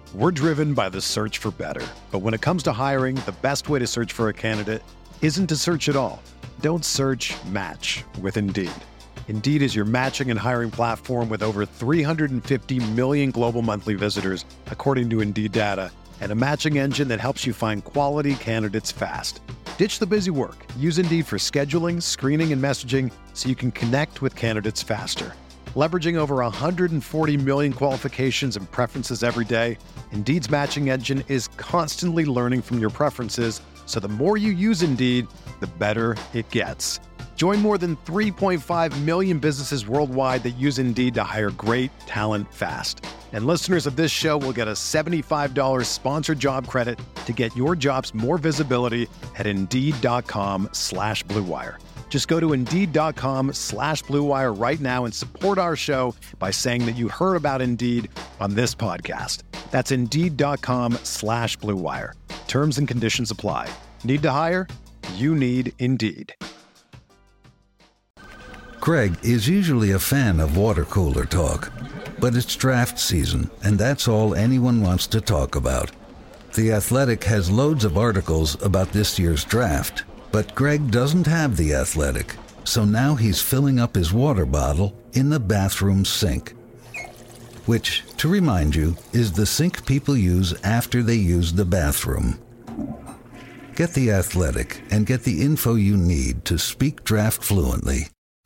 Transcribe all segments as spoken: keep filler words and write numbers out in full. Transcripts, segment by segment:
We're driven by the search for better. But when it comes to hiring, the best way to search for a candidate isn't to search at all. Don't search, match with Indeed. Indeed is your matching and hiring platform with over three hundred fifty million global monthly visitors, according to Indeed data, and a matching engine that helps you find quality candidates fast. Ditch the busy work. Use Indeed for scheduling, screening, and messaging so you can connect with candidates faster. Leveraging over one hundred forty million qualifications and preferences every day, Indeed's matching engine is constantly learning from your preferences, so the more you use Indeed, the better it gets. Join more than three point five million businesses worldwide that use Indeed to hire great talent fast. And listeners of this show will get a seventy-five dollars sponsored job credit to get your jobs more visibility at Indeed.com slash Blue Wire. Just go to Indeed.com slash Blue Wire right now and support our show by saying that you heard about Indeed on this podcast. That's Indeed.com slash Blue Wire. Terms and conditions apply. Need to hire? You need Indeed. Craig is usually a fan of water cooler talk, but it's draft season, and that's all anyone wants to talk about. The Athletic has loads of articles about this year's draft, but Greg doesn't have The Athletic, so now he's filling up his water bottle in the bathroom sink. Which, to remind you, is the sink people use after they use the bathroom. Get The Athletic and get the info you need to speak draft fluently.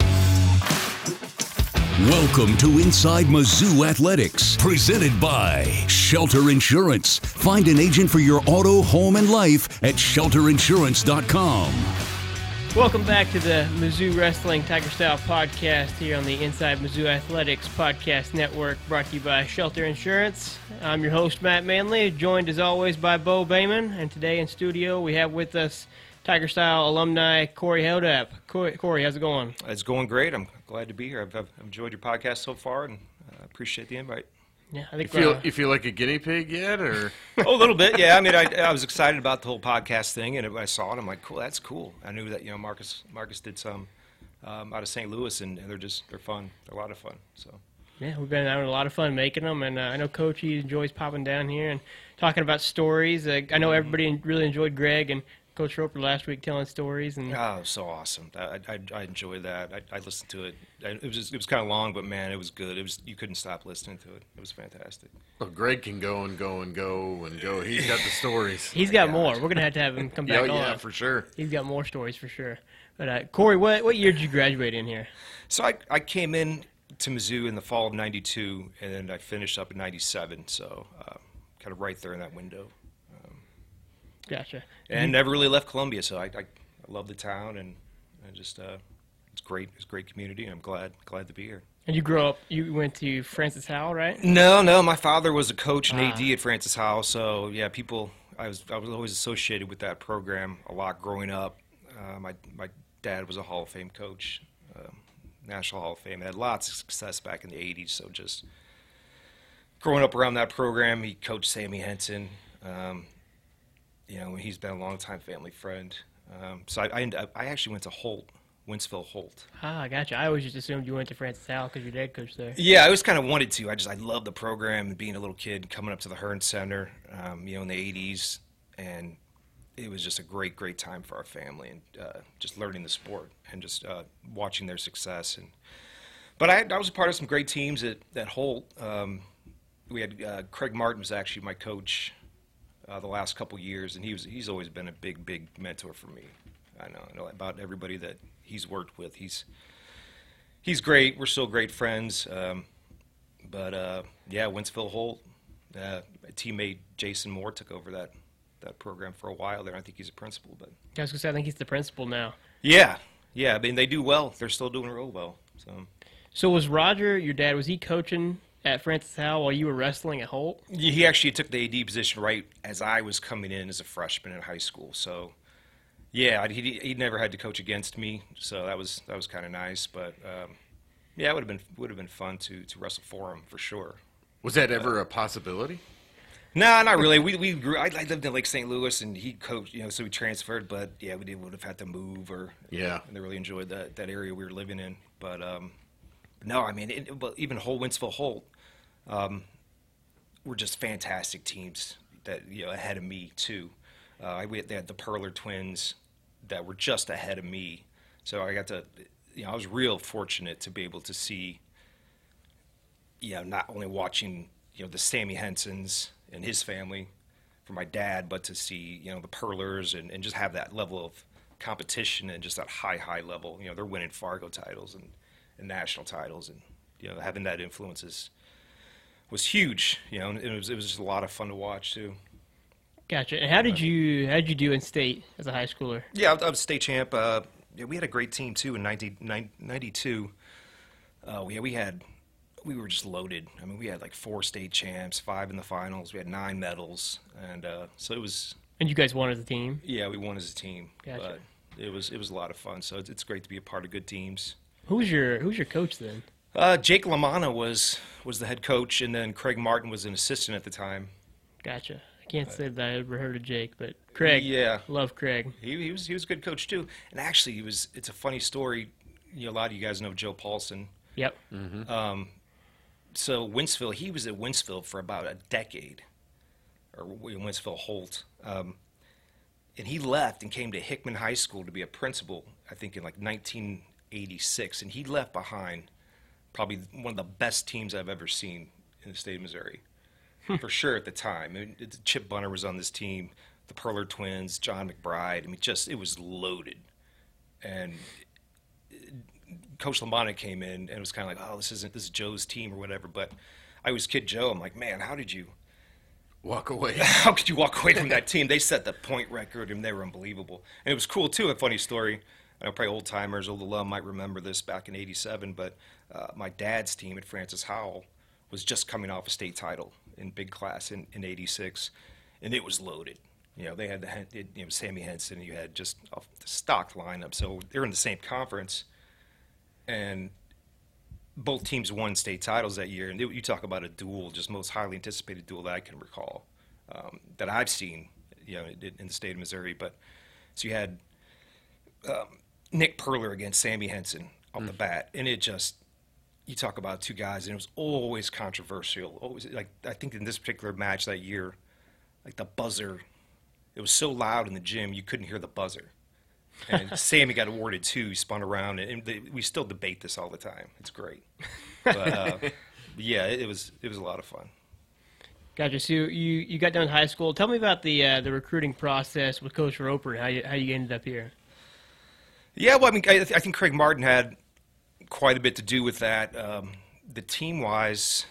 Welcome to Inside Mizzou Athletics, presented by Shelter Insurance. Find an agent for your auto, home, and life at shelter insurance dot com. Welcome back to the Mizzou Wrestling Tiger Style podcast here on the Inside Mizzou Athletics Podcast Network, brought to you by Shelter Insurance. I'm your host, Matt Manley, joined as always by Bo Bayman, and today in studio we have with us Tiger Style alumni Corey Heldap. Corey, Corey, how's it going? It's going great. I'm glad to be here. I've, I've enjoyed your podcast so far, and uh, appreciate the invite. Yeah, I think you feel uh, you feel like a guinea pig yet, or oh, a little bit, yeah. I mean, I, I was excited about the whole podcast thing, and when I saw it, I'm like, cool, that's cool. I knew that you know Marcus Marcus did some um, out of Saint Louis, and, and they're just they're fun. They're a lot of fun. So yeah, we've been having a lot of fun making them, and uh, I know Coach he enjoys popping down here and talking about stories. Uh, I know everybody really enjoyed Greg and Coach Roper last week telling stories. And oh, so awesome! I I, I enjoyed that. I, I listened to it. It was just, it was kind of long, but man, it was good. It was you couldn't stop listening to it. It was fantastic. well, Greg can go and go and go and go. He's got the stories. He's got more. We're gonna have to have him come back yeah, on. yeah, for sure. He's got more stories for sure. But uh, Corey, what what year did you graduate in here? So I I came in to Mizzou in the fall of ninety-two, and then I finished up in ninety-seven. So uh, kind of right there in that window. Gotcha. And never really left Columbia, so I, I, I love the town, and I just uh, it's great. It's a great community, and I'm glad glad to be here. And you grew up, you went to Francis Howell, right? No, no, my father was a coach and Ah. A D at Francis Howell, so yeah, people. I was I was always associated with that program a lot growing up. Uh, my my dad was a Hall of Fame coach, um, National Hall of Fame. Had lots of success back in the eighties, so just growing up around that program, he coached Sammy Henson. Um, You know, he's been a long-time family friend. Um, so I, I, I actually went to Holt, Wentzville Holt. Ah, gotcha. I always just assumed you went to Francis Howell because your dad coached there. Yeah, I always kind of wanted to. I just I loved the program and being a little kid, coming up to the Hearn Center, um, you know, in the eighties, and it was just a great, great time for our family, and uh, just learning the sport and just uh, watching their success. And but I, I was a part of some great teams at at Holt. Um, we had uh, Craig Martin was actually my coach. Uh, the last couple years, and he was he's always been a big, big mentor for me. I know, I know about everybody that he's worked with. He's he's great. We're still great friends. Um, but uh, yeah, Wentzville Holt, uh, a teammate Jason Moore took over that that program for a while there. I think he's a principal, but I was gonna say I think he's the principal now. yeah, yeah. I mean, they do well. They're still doing real well. So, So was Roger, your dad, was he coaching at Francis Howell while you were wrestling at Holt? he actually took the A D position right as I was coming in as a freshman in high school. So, yeah, he he never had to coach against me, so that was that was kind of nice. But um, yeah, it would have been would have been fun to to wrestle for him for sure. Was that ever a possibility? No, nah, not really. We we grew. I, I lived in Lake Saint Louis, and he coached. You know, so we transferred. But yeah, we did, would have had to move, or Yeah. And they really enjoyed that that area we were living in. But um, no, I mean, it, well, even Holt, Wentzville Holt. Um, were just fantastic teams that, you know, ahead of me too. Uh, I we had, they had the Perler twins that were just ahead of me, so I got to, you know, I was real fortunate to be able to see, you know, not only watching, you know, the Sammy Hensons and his family for my dad, but to see, you know, the Perlers and, and just have that level of competition and just that high, high level. You know, they're winning Fargo titles and, and national titles, and, you know, having that influence is, was huge, you know, and it was, it was just a lot of fun to watch too. Gotcha. And how did you how did you do in state as a high schooler? Yeah, I was, I was state champ. Uh, yeah, we had a great team too in nineteen ninety-two. Uh, we we had we were just loaded. I mean, we had like four state champs, five in the finals. We had nine medals, and uh, so it was. And you guys won as a team? Yeah, we won as a team. Gotcha. But it was it was a lot of fun. So it's, it's great to be a part of good teams. Who was your Who was your coach then? Uh, Jake LaManna was was the head coach, and then Craig Martin was an assistant at the time. Gotcha. I can't say that I ever heard of Jake, but Craig. Yeah, love Craig. He, he was he was a good coach too. And actually, he was. It's a funny story. You know, a lot of you guys know Joe Paulson. Yep. Mm-hmm. Um, so Wentzville, he was at Wentzville for about a decade, or Wentzville Holt, um, and he left and came to Hickman High School to be a principal. I think in like nineteen eighty-six, and he left behind probably one of the best teams I've ever seen in the state of Missouri. For sure at the time. I mean, it, Chip Bunner was on this team, the Perler twins, John McBride. I mean, just, it was loaded. And it, Coach LaManna came in, and it was kind of like, oh, this isn't, this is Joe's team or whatever. But I was kid Joe. I'm like, man, how did you walk away? How could you walk away from that team? They set the point record, and they were unbelievable. And it was cool, too. A funny story. I know probably old-timers, old alum might remember this back in eighty-seven, but uh, my dad's team at Francis Howell was just coming off a state title in big class in, in eighty-six, and it was loaded. You know, they had the you know Sammy Henson, you had just a stocked lineup. So they're in the same conference, and both teams won state titles that year. And it, you talk about a duel, just most highly anticipated duel that I can recall, um, that I've seen, you know, in, in the state of Missouri. But so you had um, Nick Perler against Sammy Henson off mm. the bat, and it just, you talk about two guys, and it was always controversial. Always, like, I think in this particular match that year, like the buzzer, it was so loud in the gym you couldn't hear the buzzer. And Sammy got awarded two. He spun around, and they, we still debate this all the time. It's great. But uh, yeah, it, it was it was a lot of fun. Gotcha. So you, you got done in high school. Tell me about the uh, the recruiting process with Coach Roper and how you how you ended up here. Yeah, well, I mean, I, I think Craig Martin had quite a bit to do with that. Um, the team-wise,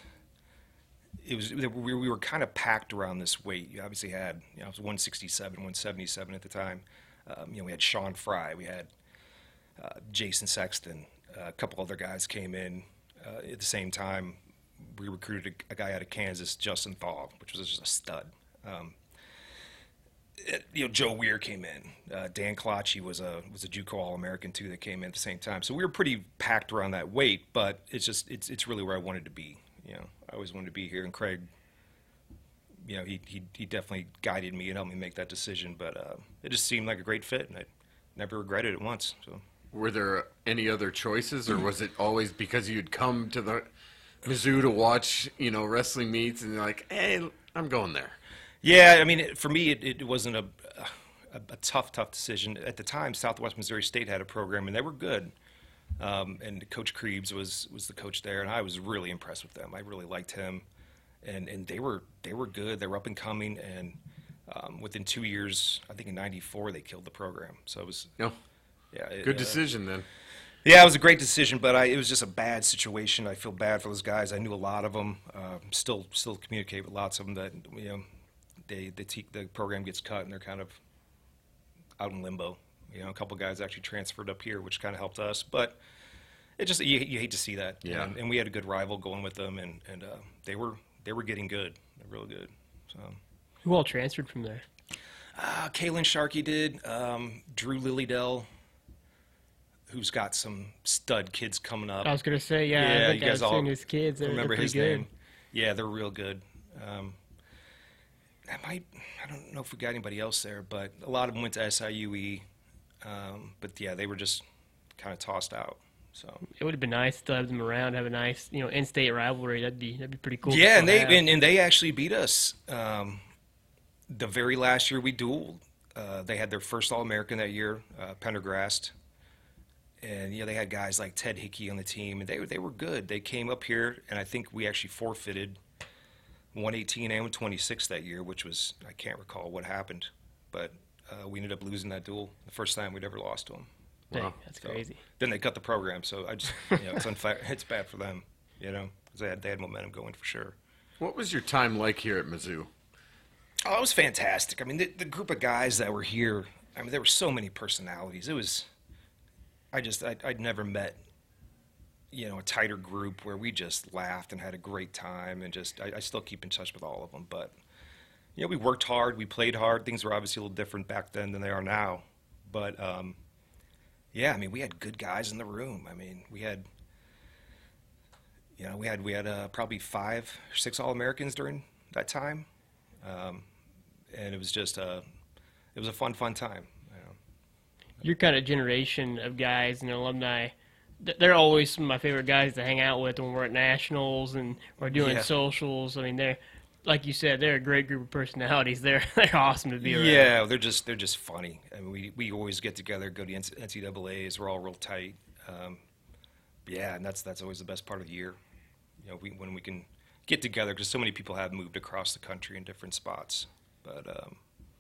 it was we, we were kind of packed around this weight. You obviously had, you know, it was one sixty-seven, one seventy-seven at the time. Um, you know, we had Sean Fry, we had uh, Jason Sexton, uh, a couple other guys came in uh, at the same time. We recruited a, a guy out of Kansas, Justin Thaw, which was just a stud. Um, it, you know, Joe Weir came in. Uh, Dan Klotche was a was a JUCO All-American too that came in at the same time. So we were pretty packed around that weight, but it's just it's it's really where I wanted to be. You know, I always wanted to be here, and Craig, you know, he he he definitely guided me and helped me make that decision. But uh, it just seemed like a great fit, and I never regretted it once. So, were there any other choices, or was it always because you'd come to the Mizzou to watch, you know, wrestling meets, and you're like, hey, I'm going there? Yeah, I mean, it, for me, it, it wasn't a, a a tough, tough decision. At the time, Southwest Missouri State had a program, and they were good. Um, and Coach Krebs was was the coach there, and I was really impressed with them. I really liked him, and and they were they were good. They were up and coming, and um, within two years, I think in ninety-four, they killed the program. So it was, oh, yeah, it, good uh, decision then. Yeah, it was a great decision, but I, it was just a bad situation. I feel bad for those guys. I knew a lot of them. Uh, still still communicate with lots of them that, you know, they the, te- the program gets cut and they're kind of out in limbo. You know, a couple guys actually transferred up here, which kind of helped us. But it just you, you hate to see that. Yeah. And, and we had a good rival going with them, and and uh, they were they were getting good, they're real good. So. Who all transferred from there? Uh, Kaylin Sharkey did. Um, Drew Lilydell, who's got some stud kids coming up. I was gonna say, yeah, yeah I think you guys I've all seen his kids. They're, remember they're his good. name. Yeah, they're real good. Um, I might, I don't know if we got anybody else there, but a lot of them went to S I U E. Um, but yeah, they were just kind of tossed out. So it would have been nice to have them around, have a nice, you know, in-state rivalry. That'd be that'd be pretty cool. Yeah, and they have. and, and they actually beat us. Um, the very last year we dueled, uh, they had their first All-American that year, uh, Pendergrast, and you know they had guys like Ted Hickey on the team, and they they were good. They came up here, and I think we actually forfeited one eighteen and one twenty-six that year, which was, I can't recall what happened, but uh, we ended up losing that duel, the first time we'd ever lost to them. Dang, Wow. that's So, crazy. then they cut the program, so I just, you know, it's unfair. It's bad for them, you know, because they had, they had momentum going for sure. What was your time like here at Mizzou? Oh, it was fantastic. I mean, the, the group of guys that were here, I mean, there were so many personalities. It was, I just, I, I'd never met, you know, a tighter group where we just laughed and had a great time, and just, I, I still keep in touch with all of them. But, you know, we worked hard, we played hard. Things were obviously a little different back then than they are now. But, um, yeah, I mean, we had good guys in the room. I mean, we had, you know, we had, we had uh, probably five or six All-Americans during that time. Um, and it was just, uh, it was a fun, fun time. You know. Your kind of generation of guys and alumni, th- they're always some of my favorite guys to hang out with when we're at nationals and we're doing Yeah. socials. I mean, they're, like you said, they're a great group of personalities. They're they're awesome to be around. Yeah, they're just they're just funny. I mean, we, we always get together, go to N C double A's. We're all real tight. Um, yeah, and that's that's always the best part of the year. You know, we, when we can get together, because so many people have moved across the country in different spots. But um,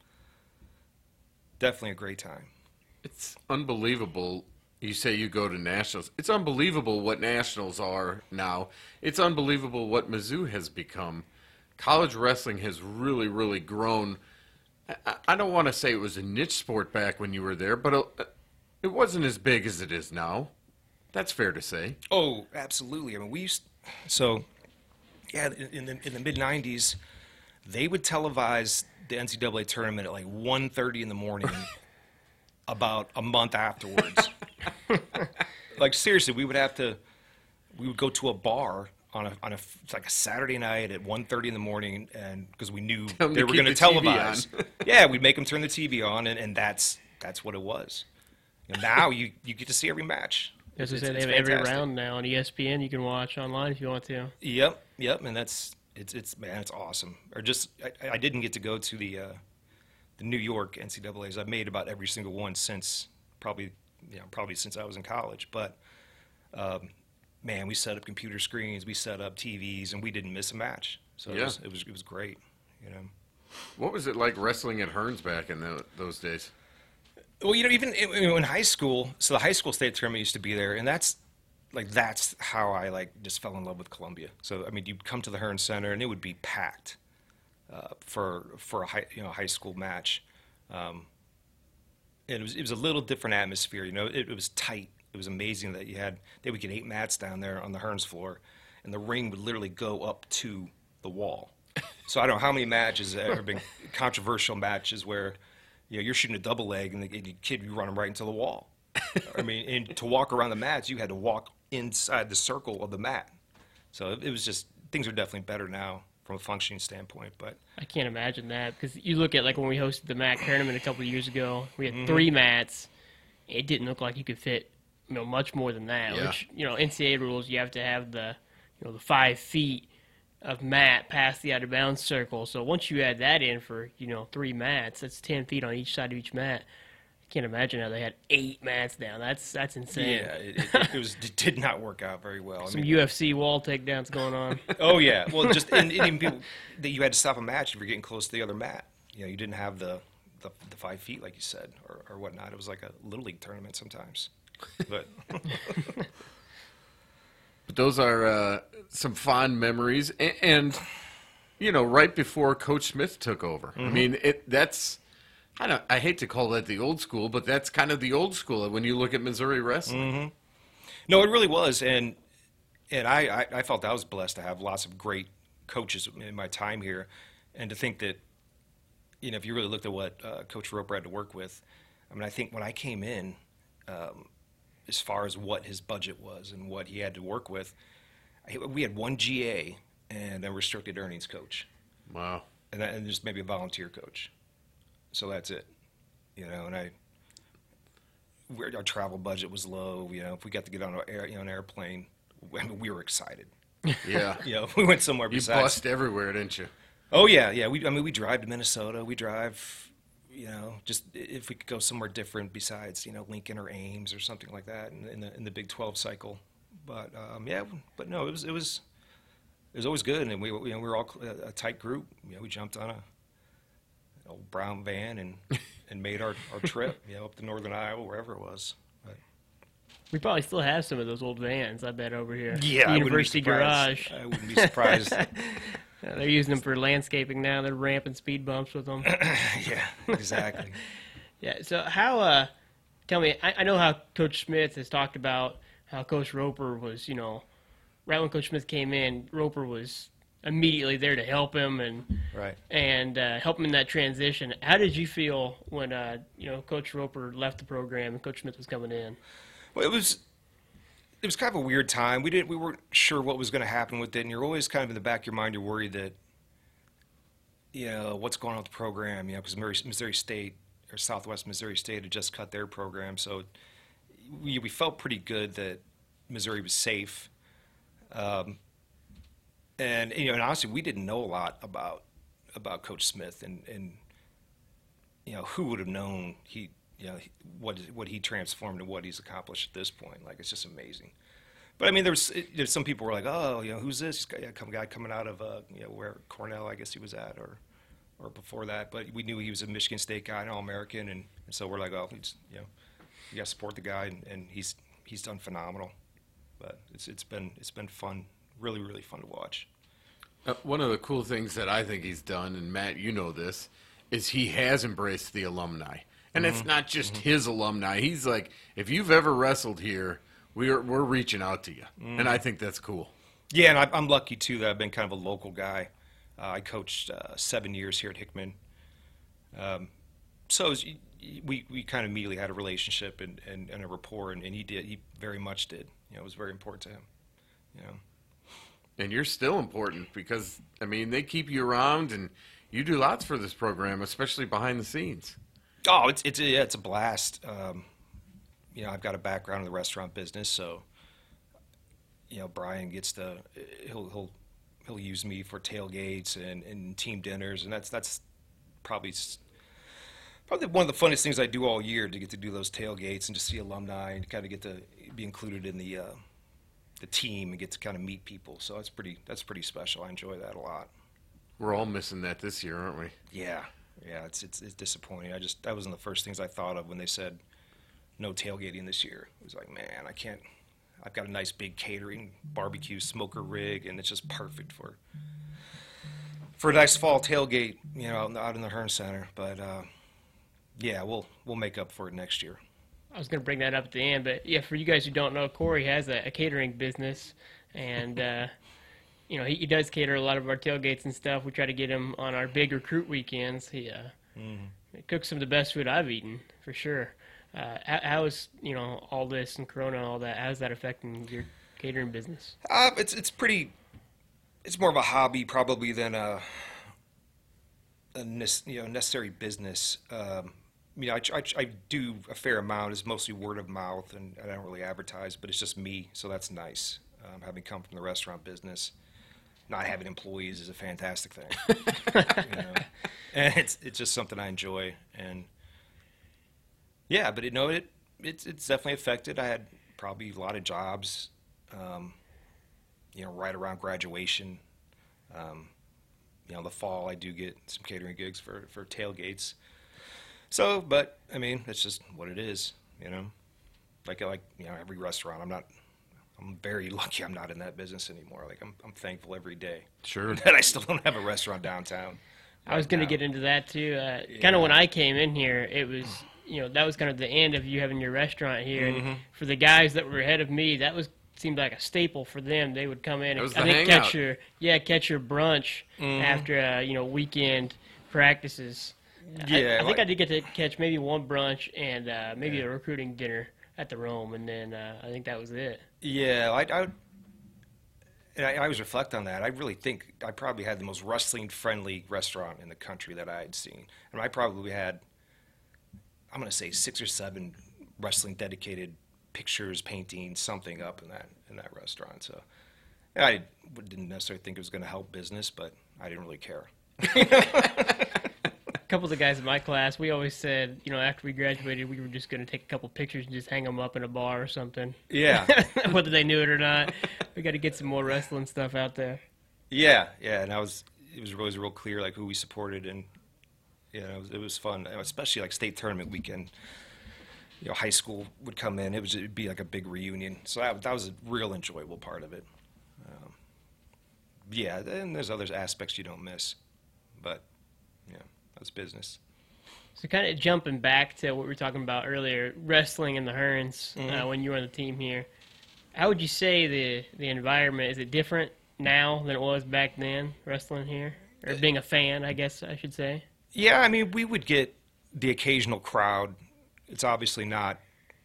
definitely a great time. It's unbelievable. You say you go to nationals. It's unbelievable what nationals are now. It's unbelievable what Mizzou has become. College wrestling has really, really grown. I, I don't want to say it was a niche sport back when you were there, but it, it wasn't as big as it is now. That's fair to say. Oh, absolutely. I mean, we used so yeah in the in the mid nineties, they would televise the N C double A tournament at like one thirty in the morning, about a month afterwards. Like seriously, we would have to, we would go to a bar on a on a it's like a Saturday night at one thirty in the morning, and because we knew Tell 'em they to were keep going to the T V televise. on. Yeah, we'd make them turn the T V on, and, and that's that's what it was. And now you you get to see every match. As I It's- said, they it's have every fantastic. round now on E S P N. You can watch online if you want to. Yep, yep, and that's it's it's man, it's awesome. Or just I, I didn't get to go to the uh, the New York N C double A's. I've made about every single one since probably you know probably since I was in college. But um, man, we set up computer screens, we set up T Vs, and we didn't miss a match. So it, Yeah. was, it was it was great. You know. What was it like wrestling at Hearns back in the, those days? Well, you know, even in, in high school, so the high school state tournament used to be there, and that's like that's how I like just fell in love with Columbia. So I mean, you'd come to the Hearn Center, and it would be packed uh, for for a high you know high school match. Um, and it was it was a little different atmosphere. You know, it, it was tight. It was amazing that you had they would get eight mats down there on the Hearns floor, and the ring would literally go up to the wall. So I don't know how many matches have ever been controversial matches where. You know, you're shooting a double leg, and the, and the kid, you run him right into the wall. I mean, and to walk around the mats, you had to walk inside the circle of the mat. So it, it was just, things are definitely better now from a functioning standpoint. But I can't imagine that because you look at like when we hosted the M A C tournament a couple of years ago, we Mm-hmm. had three mats. It didn't look like you could fit, you know, much more than that. Yeah. Which you know, N C double A rules, you have to have the, you know, the five feet of mat past the out of bounds circle. So once you add that in for you know three mats, that's ten feet on each side of each mat. I can't imagine how they had eight mats down. That's that's insane. yeah, it, it, it was it did not work out very well. I Some mean, U F C wall takedowns going on. oh yeah, well just and, and even people that you had to stop a match if you're getting close to the other mat. You know, you didn't have the the, the five feet like you said or, or whatnot. It was like a little league tournament sometimes. But But those are uh, some fond memories, and, and you know, right before Coach Smith took over. Mm-hmm. I mean, it that's I don't I hate to call that the old school, but that's kind of the old school when you look at Missouri wrestling. Mm-hmm. No, it really was, and and I, I, I felt I was blessed to have lots of great coaches in my time here, and to think that, you know, if you really looked at what uh, Coach Roper had to work with, I mean, I think when I came in, um, as far as what his budget was and what he had to work with, I, we had one G A and a restricted earnings coach, Wow. and, that, and just maybe a volunteer coach. So that's it, you know, and I. we're, our travel budget was low. You know, if we got to get on an air, you know, an airplane, I mean, we were excited. Yeah. You know, we went somewhere You besides. bust everywhere, didn't you? Oh yeah, yeah. We, I mean, we drive to Minnesota. We drive, you know, just if we could go somewhere different besides, you know, Lincoln or Ames or something like that in, in the in the Big twelve cycle. But um, yeah, but no, it was it was it was always good, and we you know we were all a, a tight group. You know, we jumped on a an old brown van and and made our, our trip, you know, up to Northern Iowa, wherever it was. But, We probably still have some of those old vans, I bet, over here. yeah, The I University wouldn't be Garage. surprised. I wouldn't be surprised. Uh, they're using them for landscaping now. They're ramping speed bumps with them. Yeah, exactly. Yeah. So how? Uh, tell me. I, I know how Coach Smith has talked about how Coach Roper was. You know, right when Coach Smith came in, Roper was immediately there to help him and Right. and uh, help him in that transition. How did you feel when uh, you know Coach Roper left the program and Coach Smith was coming in? Well, it was it was kind of a weird time. We didn't we weren't sure what was going to happen with it, and you're always kind of in the back of your mind. You're worried that, you know, what's going on with the program. You know, because Missouri, Missouri State or Southwest Missouri State had just cut their program, so we we felt pretty good that Missouri was safe. Um, and you know, and honestly, we didn't know a lot about about Coach Smith, and and you know, who would have known he. You know, what what he transformed and what he's accomplished at this point. Like, it's just amazing. But I mean, there's there's some people were like, oh, you know, who's this guy, guy coming out of uh, you know, where Cornell, I guess he was at, or or before that. But we knew he was a Michigan State guy, an All-American, and, and so we're like, oh, he's, you know, you got to support the guy, and, and he's he's done phenomenal. But it's it's been it's been fun, really really fun to watch. Uh, one of the cool things that I think he's done, and Matt, you know this, is he has embraced the alumni. And it's not just mm-hmm. his alumni. He's like, if you've ever wrestled here, we're we're reaching out to you, mm. and I think that's cool. Yeah, and I, I'm lucky too that I've been kind of a local guy. Uh, I coached uh, seven years here at Hickman, um, so it was, we we kind of immediately had a relationship and, and, and a rapport, and, and he did. He very much did. You know, it was very important to him. You know, and you're still important because I mean they keep you around, and you do lots for this program, especially behind the scenes. Oh, it's it's yeah, it's a blast. Um, you know, I've got a background in the restaurant business, so you know, Brian gets to he'll he'll he'll use me for tailgates and, and team dinners, and that's that's probably probably one of the funnest things I do all year, to get to do those tailgates and to see alumni and kind of get to be included in the uh, the team and get to kind of meet people. So that's pretty that's pretty special. I enjoy that a lot. We're all missing that this year, aren't we? Yeah. Yeah, it's, it's it's disappointing. I just that wasn't the first things I thought of when they said no tailgating this year. It was like, man, I can't. I've got a nice big catering barbecue smoker rig, and it's just perfect for for a nice fall tailgate, you know, out, out in the Hearn Center. But uh, yeah, we'll we'll make up for it next year. I was going to bring that up at the end, but yeah, for you guys who don't know, Corey has a, a catering business, and. Uh, You know, he, he does cater a lot of our tailgates and stuff. We try to get him on our big recruit weekends. He, uh, mm-hmm. he cooks some of the best food I've eaten, for sure. Uh, how, how is, you know, all this and Corona and all that, how is that affecting your catering business? Uh, it's it's pretty, it's more of a hobby probably than a, a you know, necessary business. Um, you know, I, I, I do a fair amount. It's mostly word of mouth, and, and I don't really advertise, but it's just me, so that's nice. Um, having come from the restaurant business. Not having employees is a fantastic thing, you know? And it's it's just something I enjoy, and yeah, but it, no, it it's it's definitely affected. I had probably a lot of jobs, um, you know, right around graduation. Um, you know, in the fall I do get some catering gigs for for tailgates. So, but I mean, that's just what it is, you know. Like like you know, every restaurant, I'm not. I'm very lucky I'm not in that business anymore. Like, I'm I'm thankful every day. Sure. That I still don't have a restaurant downtown. I was going to get into that, too. Uh, yeah. Kind of when I came in here, it was, you know, that was kind of the end of you having your restaurant here. Mm-hmm. And for the guys that were ahead of me, that was seemed like a staple for them. They would come in and I think catch your, yeah, catch your brunch mm-hmm. after, uh, you know, weekend practices. Yeah. I, I think like, I did get to catch maybe one brunch and uh, maybe yeah. a recruiting dinner at the Rome, and then uh, I think that was it. Yeah, I, I, and I, I always reflect on that. I really think I probably had the most wrestling-friendly restaurant in the country that I had seen. And I probably had, I'm going to say, six or seven wrestling dedicated pictures, painting, something up in that in that restaurant. So I didn't necessarily think it was going to help business, but I didn't really care. A couple of the guys in my class, we always said, you know, after we graduated, we were just going to take a couple pictures and just hang them up in a bar or something. Yeah. Whether they knew it or not. We got to get some more wrestling stuff out there. Yeah, yeah, and I was it was always real clear like who we supported, and yeah, it was, it was fun, especially like state tournament weekend. You know, high school would come in; it was it'd be like a big reunion. So that that was a real enjoyable part of it. Um, yeah, and there's other aspects you don't miss, but yeah, that's business. So kind of jumping back to what we were talking about earlier, wrestling in the Hearns, Mm-hmm. uh, when you were on the team here. How would you say the the environment, is it different now than it was back then, wrestling here? Or being a fan, I guess I should say. Yeah, I mean, we would get the occasional crowd. It's obviously not,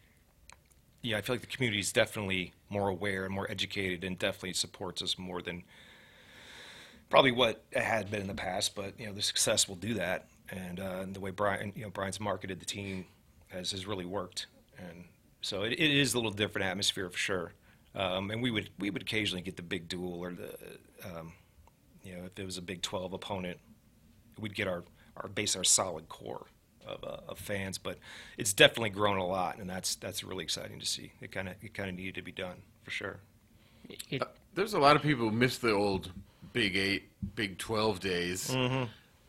yeah, I feel like the community is definitely more aware and more educated and definitely supports us more than probably what it had been in the past. But, you know, the success will do that. And, uh, and the way Brian, you know, Brian's marketed the team has, has really worked. And so it, it is a little different atmosphere for sure. Um, and we would we would occasionally get the big duel or the, um, you know, if it was a Big twelve opponent, we'd get our, our base, our solid core of, uh, of fans. But it's definitely grown a lot, and that's that's really exciting to see. It kind of it kind of needed to be done for sure. It, Uh, there's a lot of people who miss the old Big Eight, Big twelve days, Mm-hmm.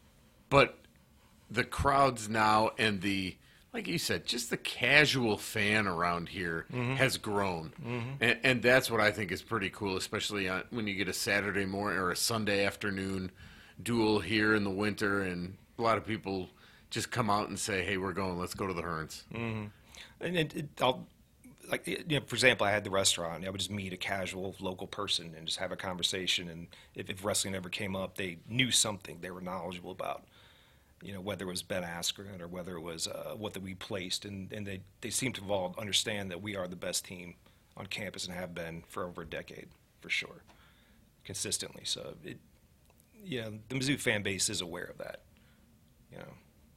but the crowds now and the, like you said, just the casual fan around here Mm-hmm. has grown, and, and that's what I think is pretty cool, especially on, when you get a Saturday morning or a Sunday afternoon duel here in the winter, and a lot of people just come out and say, "Hey, we're going. Let's go to the Hearns." Mm-hmm. And it, it, I'll, like, you know, for example, I had the restaurant. I would just meet a casual local person and just have a conversation. And if, if wrestling ever came up, they knew something they were knowledgeable about. You know, whether it was Ben Askren or whether it was uh, what that we placed, and, and they, they seem to all understand that we are the best team on campus and have been for over a decade, for sure, consistently. So, it, yeah, the Mizzou fan base is aware of that. You know,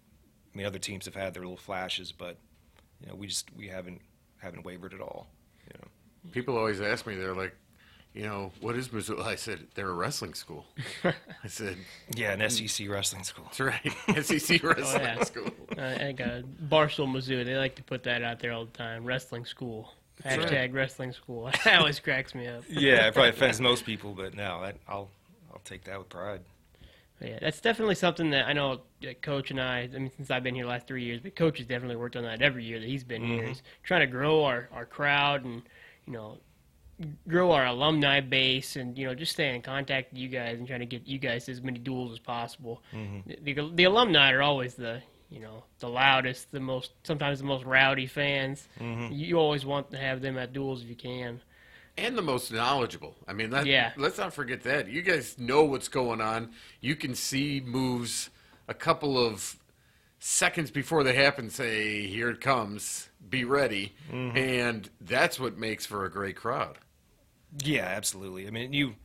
I mean, other teams have had their little flashes, but you know, we just we haven't haven't wavered at all. You know, People always ask me, they're like, you know, what is Missoula? I said, they're a wrestling school. I said, yeah, an S E C wrestling school. that's right, S E C wrestling Oh, yeah. school. uh, I think uh, Barstool, Mizzou, they like to put that out there all the time. Wrestling school. Hashtag right. wrestling school. That always cracks me up. Yeah, it probably offends most people, but no, that, I'll I'll take that with pride. Yeah, that's definitely something that I know uh, Coach and I, I mean, since I've been here the last three years, but Coach has definitely worked on that every year that he's been here. He's trying to grow our, our crowd and, you know, grow our alumni base and, you know, just stay in contact with you guys and trying to get you guys as many duels as possible. The, the, the alumni are always the, you know, the loudest, the most, sometimes the most rowdy fans. You, you always want to have them at duels if you can. And the most knowledgeable. I mean, that, Yeah. let's not forget that. You guys know what's going on. You can see moves a couple of seconds before they happen, say, here it comes, be ready. And that's what makes for a great crowd. Yeah, absolutely. I mean, you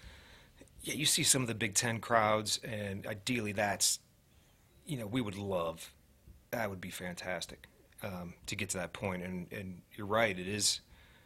yeah, you see some of the Big Ten crowds, and ideally that's, you know, we would love, that would be fantastic um, to get to that point. And, and you're right, it is,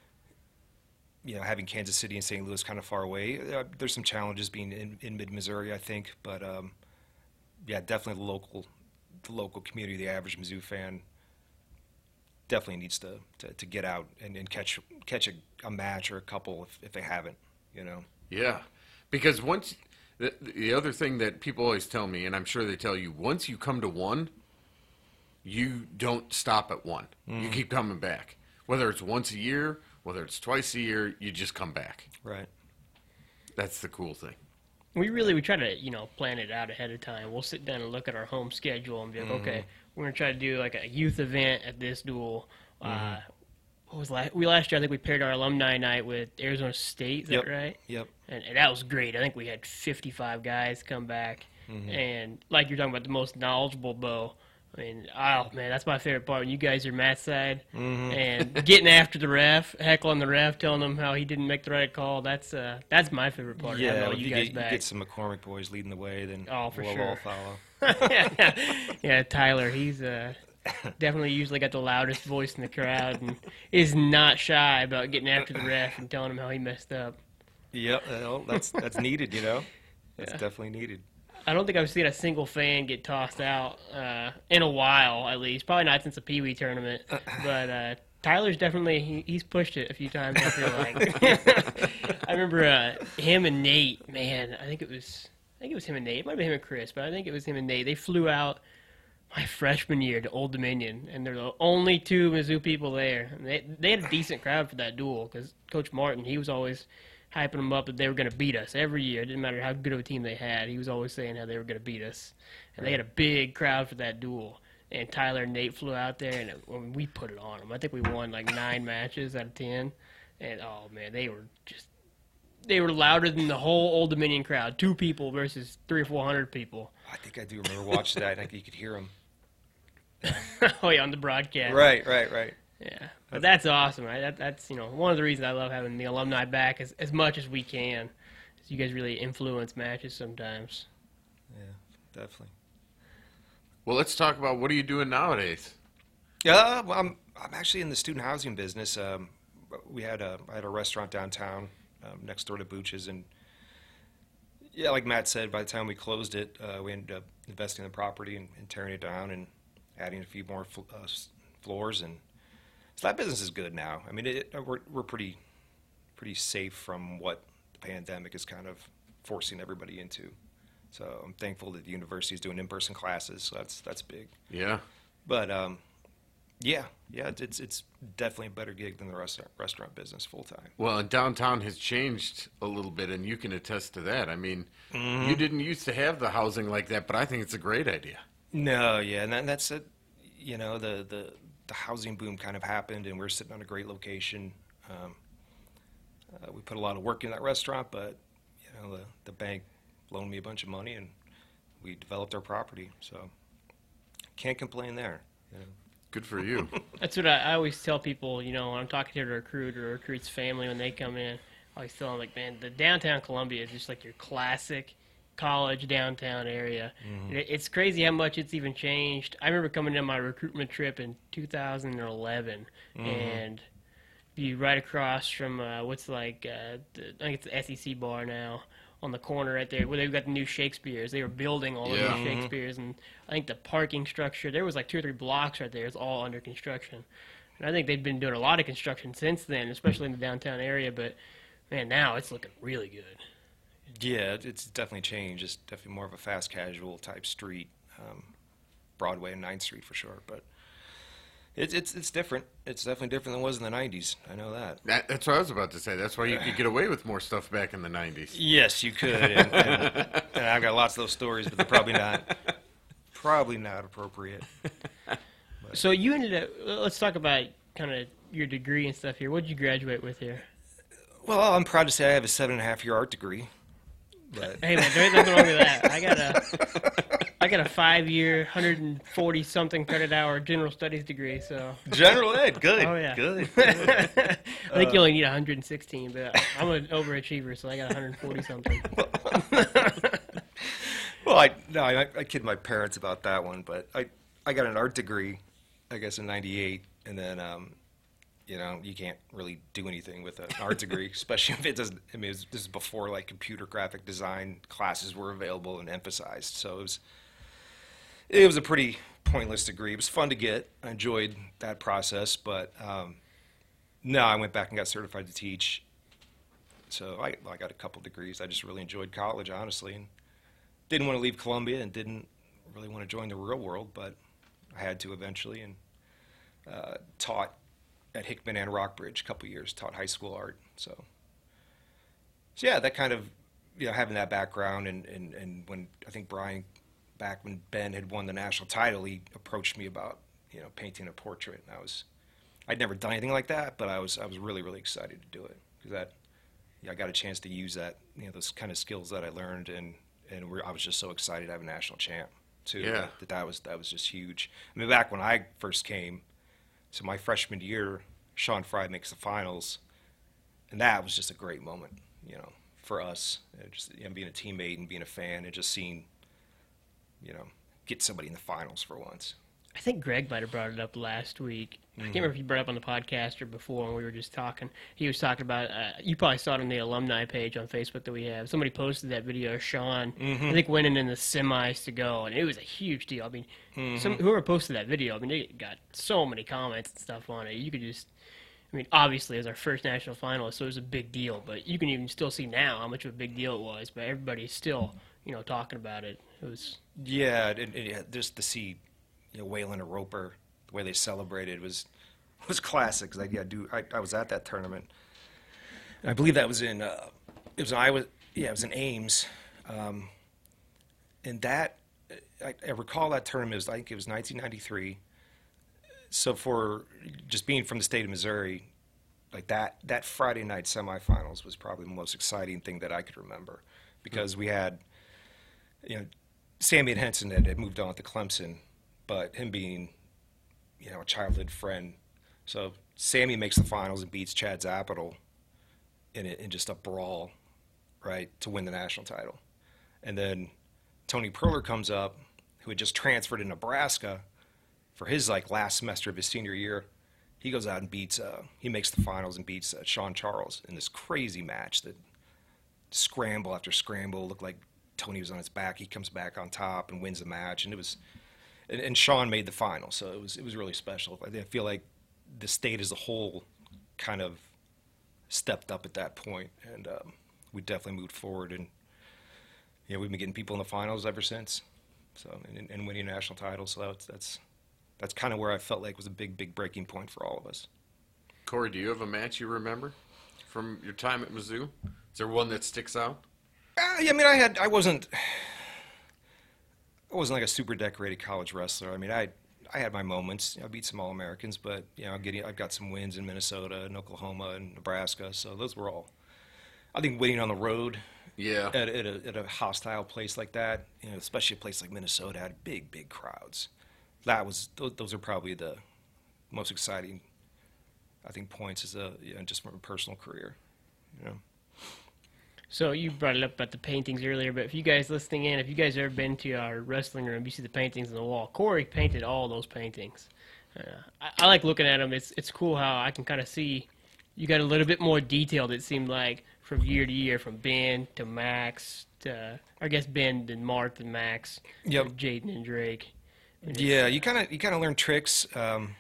you know, having Kansas City and Saint Louis kind of far away. Uh, there's some challenges being in, in mid-Missouri, I think. But, um, yeah, definitely the local, the local community, the average Mizzou fan, definitely needs to, to, to get out and, and catch catch a, a match or a couple if, if they haven't, you know. Yeah, because once the, the other thing that people always tell me, and I'm sure they tell you, once you come to one, you don't stop at one. You keep coming back. Whether it's once a year, whether it's twice a year, you just come back. Right. That's the cool thing. We really, we try to, you know, plan it out ahead of time. We'll sit down and look at our home schedule and be like, okay, we're going to try to do like a youth event at this duel. Uh, what was last, we last year, I think we paired our alumni night with Arizona State, is Yep. that right? Yep. And, and that was great. I think we had fifty-five guys come back. And like you're talking about, the most knowledgeable, Bo. I mean, oh, man, that's my favorite part. When you guys are Matt's side and getting after the ref, heckling the ref, telling him how he didn't make the right call. That's uh, that's my favorite part. having Yeah, all if you you, guys get, you back. get some McCormick boys leading the way, then Oh, for we'll sure. all follow. yeah, Tyler, he's uh, Definitely usually got the loudest voice in the crowd and is not shy about getting after the ref and telling him how he messed up. Yep, well, that's that's needed, you know. That's Yeah. definitely needed. I don't think I've seen a single fan get tossed out uh, in a while, at least. Probably not since the Pee Wee tournament. But uh, Tyler's definitely, he, he's pushed it a few times, I feel like. I remember uh, him and Nate, man, I think it was, I think it was him and Nate. It might have been him and Chris, but I think it was him and Nate. They flew out my freshman year to Old Dominion, and they're the only two Mizzou people there. And they, they had a decent crowd for that duel, because Coach Martin, he was always hyping them up that they were going to beat us every year. It didn't matter how good of a team they had. He was always saying how they were going to beat us. And they had a big crowd for that duel. And Tyler and Nate flew out there, and it, I mean, we put it on them. I think we won like nine matches out of ten. And, oh, man, they were just – they were louder than the whole Old Dominion crowd. Two people versus three or four hundred people. I think I do remember watching that. I think you could hear them. Oh, yeah, on the broadcast. Right, right, right. Yeah, but that's awesome, right? That, that's, you know, one of the reasons I love having the alumni back as, as much as we can. Is you guys really influence matches sometimes. Yeah, definitely. Well, let's talk about what are you doing nowadays? Yeah, well, I'm I'm actually in the student housing business. Um, we had a I had a restaurant downtown um, next door to Booch's, and yeah, like Matt said, by the time we closed it, uh, we ended up investing in the property and, and tearing it down and adding a few more fl- uh, floors, and so that business is good now. I mean, it, we're we're pretty pretty safe from what the pandemic is kind of forcing everybody into. So I'm thankful that the university is doing in-person classes. So that's that's big. Yeah. But um, yeah, yeah, it's it's definitely a better gig than the restaurant restaurant business full time. Well, and downtown has changed a little bit, and you can attest to that. I mean, you didn't used to have the housing like that, but I think it's a great idea. No, yeah, and that, that's it. You know, the, the the housing boom kind of happened, and we're sitting on a great location. Um, uh, we put a lot of work in that restaurant, but you know, the the bank loaned me a bunch of money, and we developed our property. So can't complain there. You know. Good for you. That's what I, I always tell people, you know, when I'm talking to a recruit or a recruit's family when they come in, I always tell them, like, man, the downtown Columbia is just like your classic college downtown area. Mm-hmm. It, it's crazy how much it's even changed. I remember coming in my recruitment trip in two thousand eleven, mm-hmm. and you right across from uh, what's like, uh, the, I think it's the S E C bar now, on the corner right there where they've got the new Shakespeare's. They were building all Yeah. the new Shakespeare's, and I think the parking structure, there was like two or three blocks right there. It's all under construction. And I think they've been doing a lot of construction since then, especially in the downtown area, but man, now it's looking really good. Yeah, it's definitely changed. It's definitely more of a fast casual type street, um, Broadway and ninth Street for sure. But it's it's it's different. It's definitely different than it was in the nineties. I know that. That, that's what I was about to say. That's why you could get away with more stuff back in the nineties. Yes, you could. And, and, and I've got lots of those stories, but they're probably not probably not appropriate. So you ended up, let's talk about kind of your degree and stuff here. What did you graduate with here? Well, I'm proud to say I have a seven and a half year art degree. But Hey man, there ain't nothing wrong with that. I got a, I got a five-year, one hundred forty something credit hour general studies degree. So general ed, good. Oh, yeah. Good. good. I think you only need one hundred sixteen, but I'm an overachiever, so I got one hundred forty something. Well, I no, I, I kid my parents about that one, but I I got an art degree, I guess in ninety-eight, and then um, you know, you can't really do anything with an art degree, especially if it doesn't. I mean, it was, this is before like computer graphic design classes were available and emphasized. So it was, it was a pretty pointless degree. It was fun to get. I enjoyed that process, but um, no, I went back and got certified to teach. So I, I got a couple degrees. I just really enjoyed college, honestly, and didn't want to leave Columbia and didn't really want to join the real world, but I had to eventually, and uh, taught at Hickman and Rockbridge a couple years, taught high school art. So, so yeah, that kind of, you know, having that background, and, and, and when I think Brian, back when Ben had won the national title, he approached me about, you know, painting a portrait, and I was, I'd never done anything like that, but I was, I was really, really excited to do it, because that, yeah, I got a chance to use that, you know, those kind of skills that I learned, and, and we're, I was just so excited to have a national champ, too. Yeah. That, that was, that was just huge. I mean, back when I first came, so my freshman year, Sean Fry makes the finals, and that was just a great moment, you know, for us. It just, you know, being a teammate and being a fan and just seeing, you know, get somebody in the finals for once. I think Greg might have brought it up last week. I can't remember if you brought it up on the podcast or before when we were just talking. He was talking about, uh, you probably saw it on the alumni page on Facebook that we have. Somebody posted that video of Sean, mm-hmm. I think, winning in the semis to go, and it was a huge deal. I mean, mm-hmm. some, whoever posted that video, I mean, they got so many comments and stuff on it. You could just, I mean, obviously, it was our first national finalist, so it was a big deal, but you can even still see now how much of a big deal it was, but everybody's still, you know, talking about it. It was... Yeah, and, and just to see, you know, Waylon and Roper, the way they celebrated was was classic. Cause I, yeah, do I, I was at that tournament. And I believe that was in uh, it was in Iowa. Yeah, it was in Ames, um, and that I, I recall that tournament. Was, I think it was nineteen ninety-three. So for just being from the state of Missouri, like that that Friday night semifinals was probably the most exciting thing that I could remember, because we had, you know, Sammy and Henson had, had moved on to Clemson, but him being, you know, a childhood friend. So Sammy makes the finals and beats Chad Zapital in, a, in just a brawl, right, to win the national title. And then Tony Perler comes up, who had just transferred to Nebraska for his, like, last semester of his senior year. He goes out and beats, uh, he makes the finals and beats uh, Sean Charles in this crazy match that scramble after scramble, looked like Tony was on his back. He comes back on top and wins the match, and it was, and, and Sean made the final, so it was it was really special. I feel like the state as a whole kind of stepped up at that point, and um, we definitely moved forward, and you know, we've been getting people in the finals ever since, so and, and winning national titles. So that's that's that's kind of where I felt like was a big big breaking point for all of us. Corey, do you have a match you remember from your time at Mizzou? Is there one that sticks out? Uh, yeah, I mean, I had I wasn't I wasn't like a super decorated college wrestler. I mean, I I had my moments. I beat some All-Americans, but you know, I'm getting I've got some wins in Minnesota and Oklahoma and Nebraska. So those were all. I think winning on the road, yeah, at, at, a, at a hostile place like that, you know, especially a place like Minnesota had big big crowds. That was those, those are probably the most exciting, I think, points as a you know, just from a personal career, you know. So you brought it up about the paintings earlier, but if you guys listening in, if you guys ever been to our wrestling room, you see the paintings on the wall. Corey painted all those paintings. Uh, I, I like looking at them. It's it's cool how I can kind of see you got a little bit more detailed, it seemed like, from year to year, from Ben to Max to, I guess, Ben and Mark and Max, yep. Jaden and Drake. And yeah, you kind of you kind of learn tricks. Um,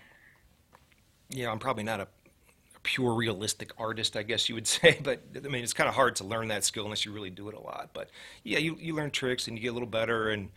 you know, I'm probably not a pure realistic artist, I guess you would say, but I mean, it's kind of hard to learn that skill unless you really do it a lot. But yeah, you, you learn tricks and you get a little better, and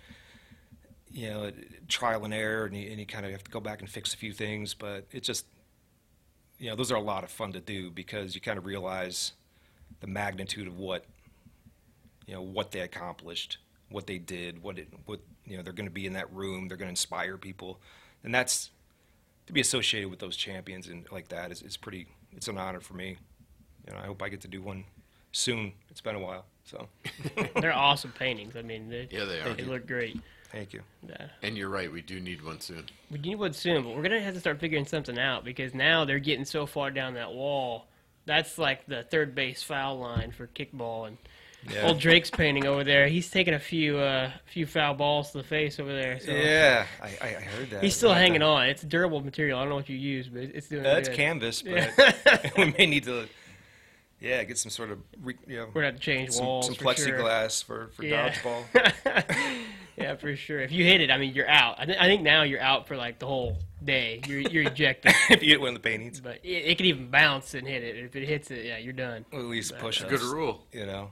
you know, trial and error, and you, and you kind of have to go back and fix a few things. But it's just, you know, those are a lot of fun to do because you kind of realize the magnitude of what, you know, what they accomplished, what they did, what it, what you know, they're going to be in that room, they're going to inspire people, and that's. To be associated with those champions and like that is, is pretty, it's an honor for me. You know, I hope I get to do one soon. It's been a while, so. They're awesome paintings. I mean, they, yeah, they are. They look great. Thank you. Yeah. And you're right, we do need one soon. We need one soon, but we're going to have to start figuring something out because now they're getting so far down that wall. That's like the third base foul line for kickball, and yeah. Old Drake's painting over there. He's taking a few uh, few foul balls to the face over there. So. Yeah, I, I heard that. He's still hanging that. on. It's durable material. I don't know what you use, but it's doing uh, good. It's canvas, but yeah. we may need to, yeah, get some sort of, you know. We're going to have to change some, walls Some for plexiglass sure. for, for yeah. dodgeball. Yeah, for sure. If you hit it, I mean, you're out. I, th- I think now you're out for, like, the whole day. You're you're ejected. If you hit one of the paintings. But it, it can even bounce and hit it. If it hits it, yeah, you're done. Well, at least but, push uh, us. Good rule. You know.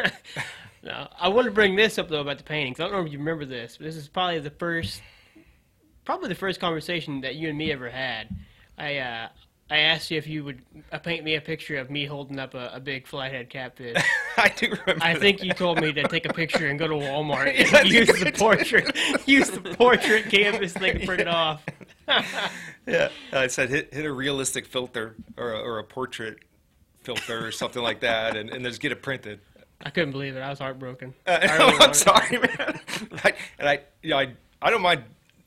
No, I want to bring this up, though, about the paintings. I don't know if you remember this, but this is probably the first, probably the first conversation that you and me ever had. I uh, I asked you if you would uh, paint me a picture of me holding up a, a big flathead catfish. I do remember I that. think you told me to take a picture and go to Walmart Yeah, and use the portrait, use the portrait canvas thing to print it off. Yeah, I said hit hit a realistic filter or a, or a portrait filter or something like that, and, and just get it printed. I couldn't believe it. I was heartbroken. Uh, I no, really I'm sorry, man. I, and I, you know, I, I don't mind.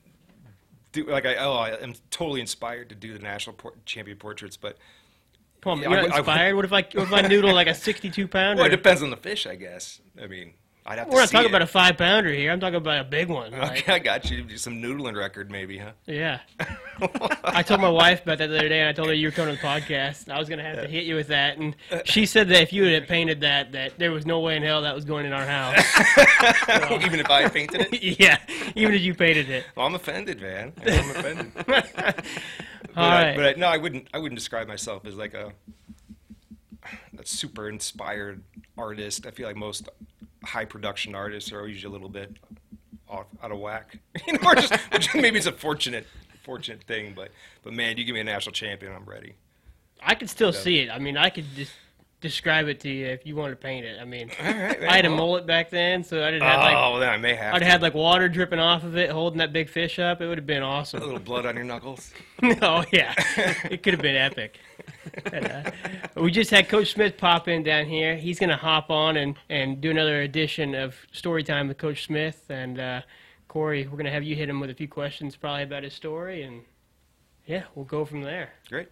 Do like I, oh, I am totally inspired to do the national por- champion portraits, but Come on, yeah, you're I, not inspired? I, what if I, what if I noodle like a sixty-two pounder? Well, it depends on the fish, I guess. I mean, I'd have We're to not see talking it. about a five pounder here. I'm talking about a big one. Like, Okay, I got you. Do some noodling record, maybe, huh? yeah. I told my wife about that the other day, and I told her you were coming to the podcast, and I was going to have to hit you with that. And she said that if you had painted that, that there was no way in hell that was going in our house. So, Even if I painted it? yeah, even if you painted it. Well, I'm offended, man. I'm offended. but, All I, right. but I, no, I wouldn't. I wouldn't describe myself as like a, a super inspired artist. I feel like most high production artists are usually a little bit off, out of whack. You know, or just, or just maybe it's a fortunate, fortunate thing. But but man, you give me a national champion, I'm ready. I could still see it. I mean, I could just describe it to you if you wanted to paint it. I mean, right, I had a well. mullet back then, so I didn't have like Oh, well, then I may have. I'd to. have had like water dripping off of it, holding that big fish up. It would have been a awesome. little blood on your knuckles. Oh yeah, it could have been epic. And, uh, we just had Coach Smith pop in down here. He's going to hop on and, and do another edition of Story Time with Coach Smith. And uh, Corey, we're going to have you hit him with a few questions probably about his story. And yeah, we'll go from there. Great.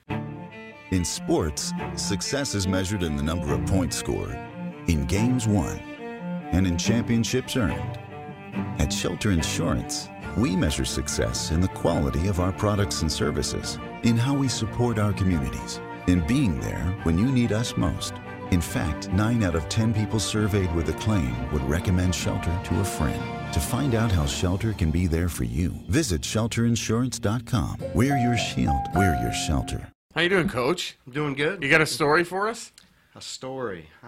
In sports, success is measured in the number of points scored, in games won, and in championships earned. At Shelter Insurance, we measure success in the quality of our products and services, in how we support our communities, in being there when you need us most. In fact, nine out of ten people surveyed with a claim would recommend Shelter to a friend. To find out how Shelter can be there for you, visit shelter insurance dot com. We're your shield. We're your shelter. How you doing, Coach? I'm doing good. You got a story for us? A story. Uh,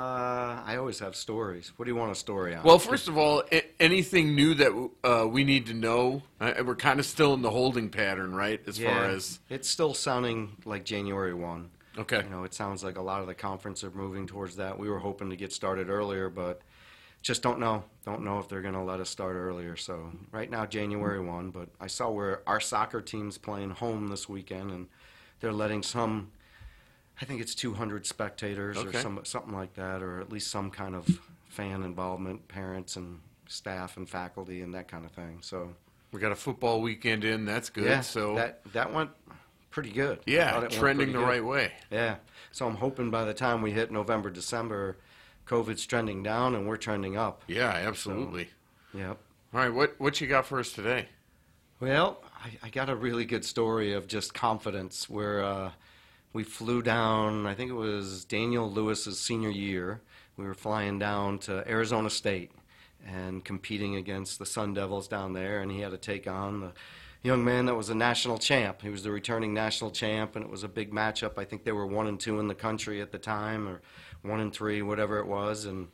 I always have stories. What do you want a story on? Well, first of all, a- anything new that uh, we need to know? Uh, we're kind of still in the holding pattern, right? As yeah, far as it's still sounding like January first. okay, You know, it sounds like a lot of the conference are moving towards that. We were hoping to get started earlier, but just don't know. Don't know if they're going to let us start earlier. So right now, January first. But I saw where our soccer team's playing home this weekend, and they're letting some, I think it's two hundred spectators Okay. or some, something like that, or at least some kind of fan involvement, parents and staff and faculty and that kind of thing. So we got a football weekend in. That's good. yeah, so that that went pretty good. I yeah, thought it went trending pretty the good. right way. Yeah. So I'm hoping by the time we hit November, December, COVID's trending down and we're trending up. Yeah, absolutely. Yep. All right, what what you got for us today? Well, I, I got a really good story of just confidence where uh, we flew down, I think it was Daniel Lewis's senior year. We were flying down to Arizona State and competing against the Sun Devils down there, and he had to take on the young man that was a national champ. He was the returning national champ, and it was a big matchup. I think they were one and two in the country at the time, or one and three, whatever it was, and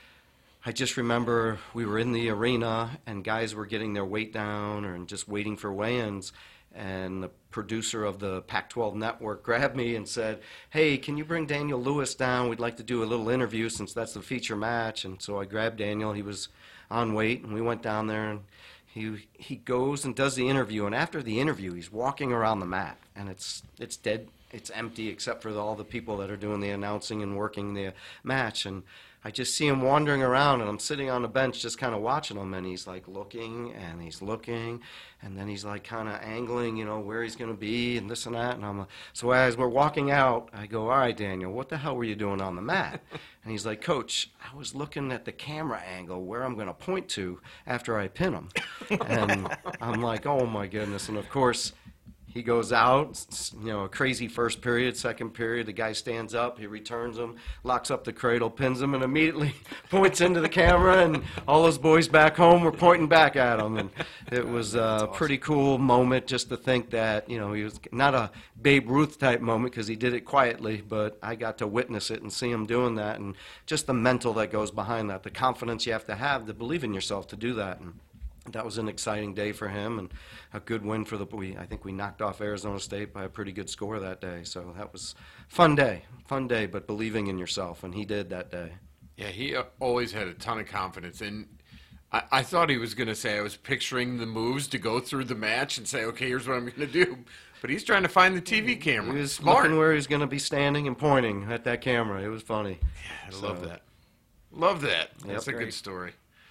I just remember we were in the arena and guys were getting their weight down or just waiting for weigh-ins, and the producer of the Pac twelve network grabbed me and said, hey, can you bring Daniel Lewis down? We'd like to do a little interview since that's the feature match. And so I grabbed Daniel. He was on weight, and we went down there, and he he goes and does the interview. And after the interview, he's walking around the mat, and it's it's dead. It's empty except for all the people that are doing the announcing and working the match. And I just see him wandering around, and I'm sitting on the bench just kind of watching him, and he's like looking, and he's looking, and then he's like kind of angling, you know, where he's going to be, and this and that. And I'm like, so as we're walking out, I go, all right, Daniel, what the hell were you doing on the mat? And he's like, Coach, I was looking at the camera angle where I'm going to point to after I pin him. And I'm like, oh, my goodness. And, of course, he goes out, you know, a crazy first period, second period. The guy stands up, he returns him, locks up the cradle, pins him, and immediately points into the camera. And all those boys back home were pointing back at him. And it was a pretty cool moment just to think that, you know, he was not a Babe Ruth type moment because he did it quietly, but I got to witness it and see him doing that. And just the mental that goes behind that, the confidence you have to have to believe in yourself to do that. And that was an exciting day for him and a good win for the we I think we knocked off Arizona State by a pretty good score that day. So that was a fun day. Fun day, but believing in yourself, and he did that day. Yeah, he uh, always had a ton of confidence. And I, I thought he was going to say, I was picturing the moves to go through the match and say, okay, here's what I'm going to do. But he's trying to find the T V camera. He was Smart. looking where he was going to be standing and pointing at that camera. It was funny. I So, love that. Love that. Yep. That's a Great. good story.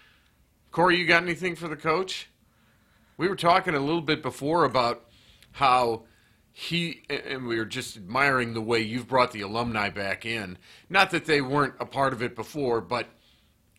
Corey, you got anything for the coach? We were talking a little bit before about how he, and we were just admiring the way you've brought the alumni back in. Not that they weren't a part of it before, but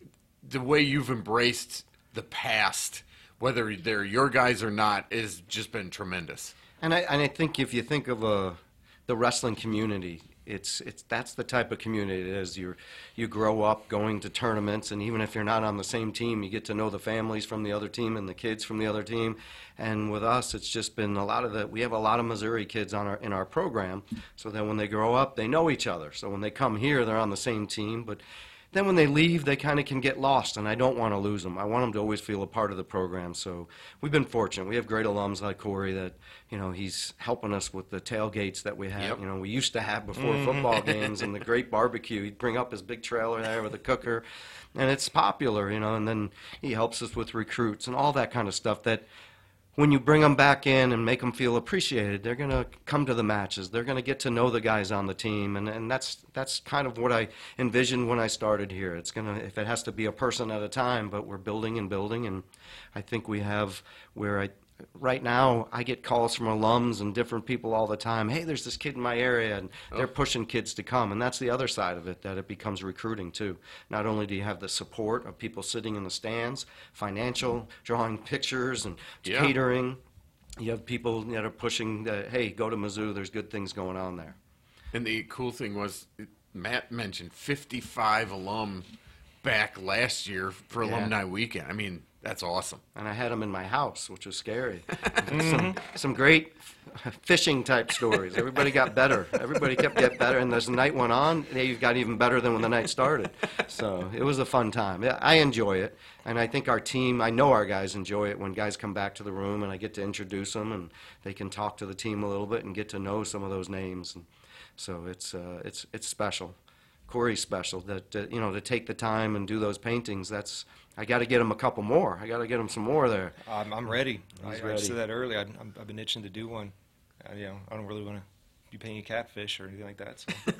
the way you've embraced the past, whether they're your guys or not, has just been tremendous. And I, and I think if you think of a, the wrestling community, it's it's that's the type of community it is. You you grow up going to tournaments, and even if you're not on the same team, you get to know the families from the other team and the kids from the other team. And with us, it's just been a lot of the. We have a lot of Missouri kids on our in our program, so that when they grow up, they know each other. So when they come here, they're on the same team, but then when they leave, they kind of can get lost, and I don't want to lose them. I want them to always feel a part of the program. So we've been fortunate. We have great alums like Corey that, you know, he's helping us with the tailgates that we have. Yep. You know, we used to have before mm. football games and the great barbecue. He'd bring up his big trailer there with a cooker, and it's popular, you know, and then he helps us with recruits and all that kind of stuff that when you bring them back in and make them feel appreciated, they're going to come to the matches. They're going to get to know the guys on the team, and, and that's that's kind of what I envisioned when I started here. It's going to, if it has to be a person at a time, but we're building and building, and I think we have where I, right now, I get calls from alums and different people all the time. Hey, there's this kid in my area, and oh. they're pushing kids to come. And that's the other side of it, that it becomes recruiting, too. Not only do you have the support of people sitting in the stands, financial, drawing pictures and yeah. catering, you have people that are pushing, the, hey, go to Mizzou, there's good things going on there. And the cool thing was, Matt mentioned fifty-five alum back last year for yeah. Alumni Weekend. I mean, that's awesome. And I had them in my house, which was scary. some, some great fishing type stories. Everybody got better. Everybody kept getting better. And as the night went on, they got even better than when the night started. So it was a fun time. Yeah, I enjoy it. And I think our team, I know our guys enjoy it when guys come back to the room and I get to introduce them and they can talk to the team a little bit and get to know some of those names. And so it's uh, it's it's special. Corey's special. That uh, you know, to take the time and do those paintings. That's I got to get him a couple more. I got to get him some more there. I'm, I'm ready. He's I, ready. I said that earlier. I, I'm, I've been itching to do one. I, you know, I don't really want to be painting catfish or anything like that.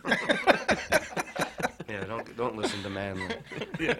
So. yeah, don't don't listen to Manley. yeah.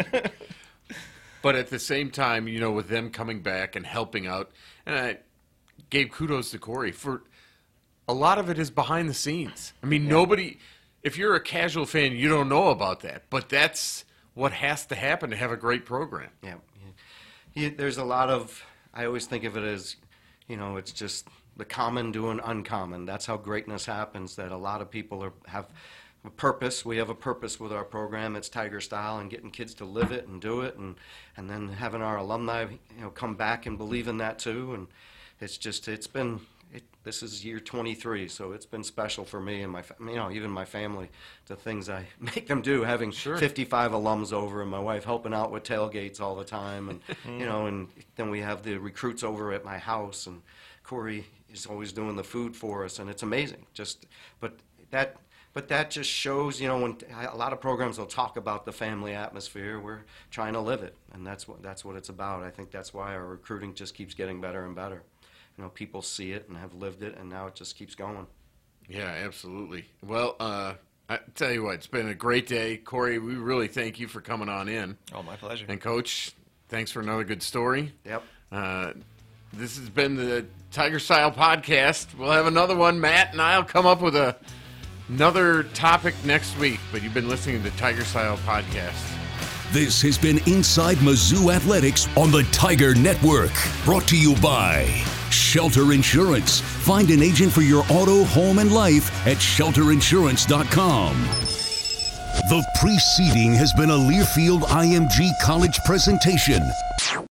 But at the same time, you know, with them coming back and helping out, and I gave kudos to Corey for a lot of it is behind the scenes. I mean, yeah. nobody. If you're a casual fan, you don't know about that, but that's what has to happen to have a great program. Yeah. yeah. There's a lot of, I always think of it as, you know, it's just the common doing uncommon. That's how greatness happens, that a lot of people are, have a purpose. We have a purpose with our program. It's Tiger Style, and getting kids to live it and do it, and, and then having our alumni, you know, come back and believe in that too. And it's just, it's been... It, this is year twenty-three, so it's been special for me and my, you know, even my family, the things I make them do, having sure. fifty-five alums over, and my wife helping out with tailgates all the time, and you know, and then we have the recruits over at my house, and Corey is always doing the food for us, and it's amazing. Just, but that, but that just shows, you know, when a lot of programs will talk about the family atmosphere, we're trying to live it, and that's what that's what it's about. I think that's why our recruiting just keeps getting better and better. You know, people see it and have lived it, and now it just keeps going. Yeah, absolutely. Well, uh, I tell you what, it's been a great day. Corey, we really thank you for coming on in. Oh, my pleasure. And, Coach, thanks for another good story. Yep. Uh, this has been the Tiger Style Podcast. We'll have another one. Matt and I will come up with a, another topic next week, but you've been listening to the Tiger Style Podcast. This has been Inside Mizzou Athletics on the Tiger Network. Brought to you by Shelter Insurance. Find an agent for your auto, home, and life at shelter insurance dot com. The preceding has been a Learfield I M G College presentation.